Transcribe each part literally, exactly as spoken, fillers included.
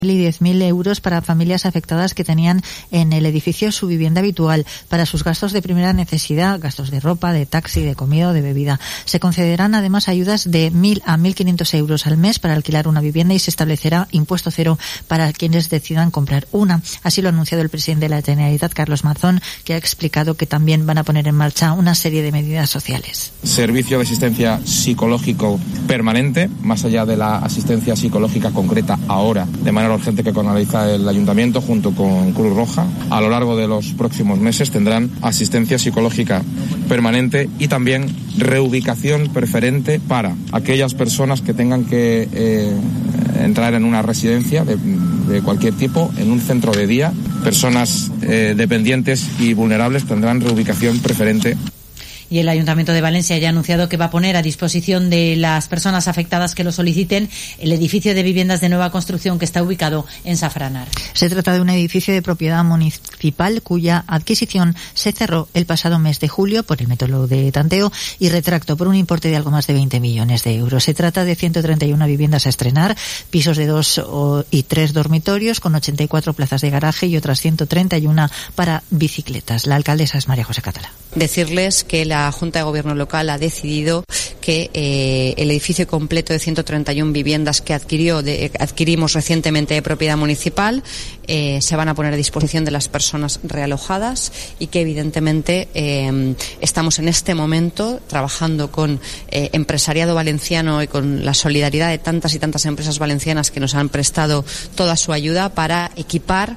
y diez mil euros para familias afectadas que tenían en el edificio su vivienda habitual para sus gastos de primera necesidad, gastos de ropa, de taxi, de comida o de bebida. Se concederán además ayudas de mil a mil quinientos euros al mes para alquilar una vivienda y se establecerá impuesto cero para quienes decidan comprar una. Así lo ha anunciado el presidente de la Generalitat, Carlos Mazón, que ha explicado que también van a poner en marcha una serie de medidas sociales. Servicio de asistencia psicológico permanente, más allá de la asistencia psicológica concreta ahora, de manera urgente que canaliza el Ayuntamiento junto con Cruz Roja. A lo largo de los próximos meses tendrán asistencia psicológica permanente y también reubicación preferente para aquellas personas que tengan que eh, entrar en una residencia de, de cualquier tipo, en un centro de día. Personas eh, dependientes y vulnerables tendrán reubicación preferente. Y el Ayuntamiento de Valencia ya ha anunciado que va a poner a disposición de las personas afectadas que lo soliciten el edificio de viviendas de nueva construcción que está ubicado en Safranar. Se trata de un edificio de propiedad municipal cuya adquisición se cerró el pasado mes de julio por el método de tanteo y retracto por un importe de algo más de veinte millones de euros. Se trata de ciento treinta y una viviendas a estrenar, pisos de dos y tres dormitorios con ochenta y cuatro plazas de garaje y otras ciento treinta y una para bicicletas. La alcaldesa es María José Catalá. Decirles que la Junta de Gobierno local ha decidido que eh, el edificio completo de ciento treinta y una viviendas que adquirió de, adquirimos recientemente de propiedad municipal eh, se van a poner a disposición de las personas realojadas y que evidentemente eh, estamos en este momento trabajando con eh, empresariado valenciano y con la solidaridad de tantas y tantas empresas valencianas que nos han prestado toda su ayuda para equipar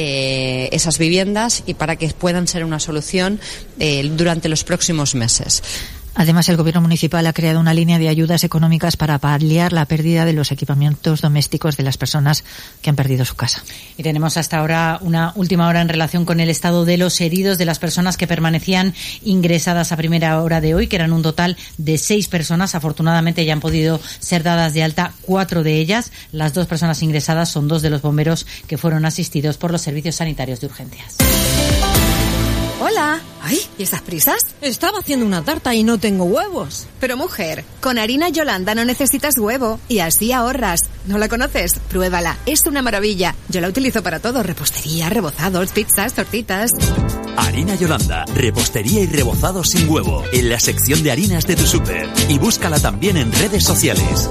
eh, esas viviendas y para que puedan ser una solución eh, durante los próximos meses. Además, el Gobierno municipal ha creado una línea de ayudas económicas para paliar la pérdida de los equipamientos domésticos de las personas que han perdido su casa. Y tenemos hasta ahora una última hora en relación con el estado de los heridos de las personas que permanecían ingresadas a primera hora de hoy, que eran un total de seis personas. Afortunadamente ya han podido ser dadas de alta cuatro de ellas. Las dos personas ingresadas son dos de los bomberos que fueron asistidos por los servicios sanitarios de urgencias. Hola. Ay, ¿y esas prisas? Estaba haciendo una tarta y no tengo huevos. Pero mujer, con harina Yolanda no necesitas huevo y así ahorras. ¿No la conoces? Pruébala, es una maravilla. Yo la utilizo para todo, repostería, rebozados, pizzas, tortitas. Harina Yolanda, repostería y rebozado sin huevo, en la sección de harinas de tu súper. Y búscala también en redes sociales.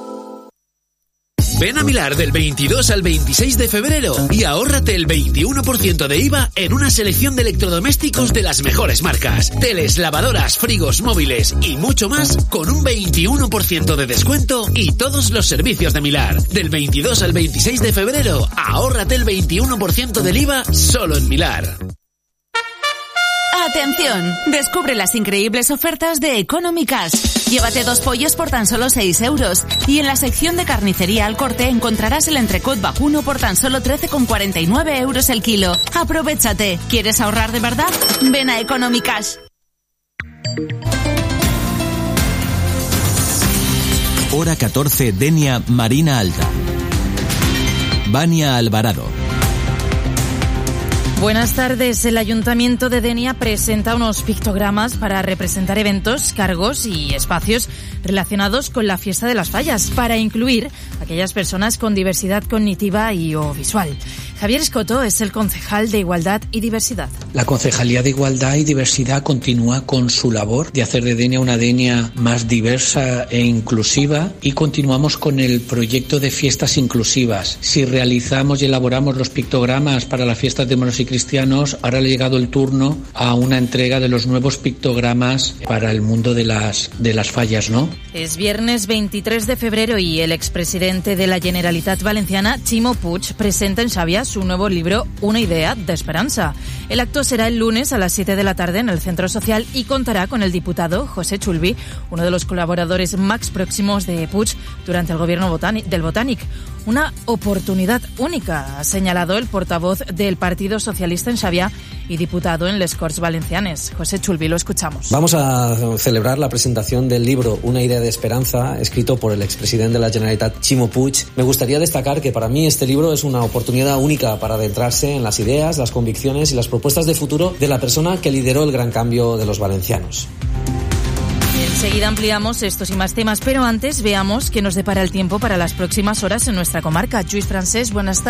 Ven a Milar del veintidós al veintiséis de febrero y ahórrate el veintiuno por ciento de I V A en una selección de electrodomésticos de las mejores marcas. Teles, lavadoras, frigos, móviles y mucho más con un veintiuno por ciento de descuento y todos los servicios de Milar. Del veintidós al veintiséis de febrero, ahórrate el veintiuno por ciento del I V A solo en Milar. ¡Atención! Descubre las increíbles ofertas de Economy Cash. Llévate dos pollos por tan solo seis euros. Y en la sección de carnicería al corte encontrarás el entrecot vacuno por tan solo trece con cuarenta y nueve euros el kilo. ¡Aprovechate! ¿Quieres ahorrar de verdad? Ven a Economy Cash. Hora catorce, Denia, Marina Alta. Vania Alvarado. Buenas tardes. El Ayuntamiento de Denia presenta unos pictogramas para representar eventos, cargos y espacios relacionados con la Fiesta de las Fallas, para incluir a aquellas personas con diversidad cognitiva y o visual. Javier Escoto es el concejal de Igualdad y Diversidad. La Concejalía de Igualdad y Diversidad continúa con su labor de hacer de Denia una Denia más diversa e inclusiva, y continuamos con el proyecto de fiestas inclusivas. Si realizamos y elaboramos los pictogramas para las fiestas de moros y cristianos, ahora le ha llegado el turno a una entrega de los nuevos pictogramas para el mundo de las, de las fallas, ¿no? Es viernes veintitrés de febrero y el expresidente de la Generalitat Valenciana, Ximo Puig, presenta en Xàbia su nuevo libro Una idea de esperanza. El acto será el lunes a las siete de la tarde en el Centro Social y contará con el diputado José Chulvi, uno de los colaboradores más próximos de Puig durante el gobierno botánic, del Botànic. Una oportunidad única, ha señalado el portavoz del Partido Socialista en Xàbia y diputado en les Corts Valencianes. José Chulvi, lo escuchamos. Vamos a celebrar la presentación del libro Una idea de esperanza, escrito por el expresidente de la Generalitat, Ximo Puig. Me gustaría destacar que para mí este libro es una oportunidad única para adentrarse en las ideas, las convicciones y las propuestas de futuro de la persona que lideró el gran cambio de los valencianos. El Enseguida ampliamos estos y más temas, pero antes veamos qué nos depara el tiempo para las próximas horas en nuestra comarca. Lluís Francés, buenas tardes.